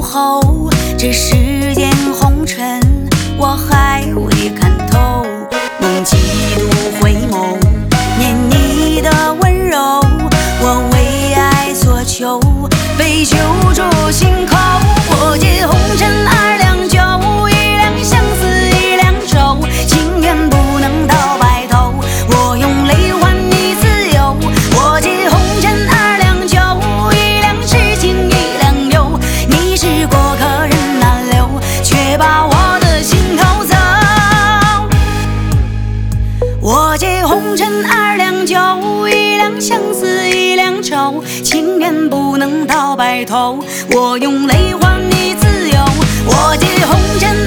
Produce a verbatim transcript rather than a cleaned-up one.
后，这世间红尘我还未看透。梦几度回眸，念你的温柔，我为爱所求，被囚住心口。我借红尘二两酒，一两相思一两愁，情愿不能到白头，我用泪换你自由。我借红尘二两酒，一两痴情一两忧，你是过客人难留，却把我的心偷走。我借红尘二两酒，一两相思一两愁，情愿不能到白头，我用泪换你自由。我借红尘